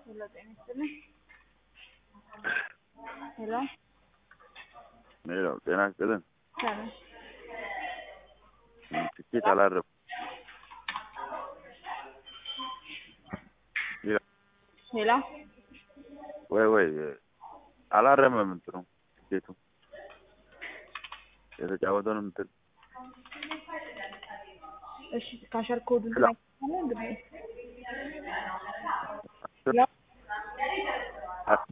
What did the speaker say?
ሄሎ ጤና ይስጥልኝ። ሄሎ ሄሎ ጤና ይስጥልኝ። ሰላም ትኬት አላረም ሄሎ ወይ አላረመም እንትኑ ትኬቱ የተጫወተውን እንትን እሺ ካሸር ኮዱን ትናገራለህ እንዴ?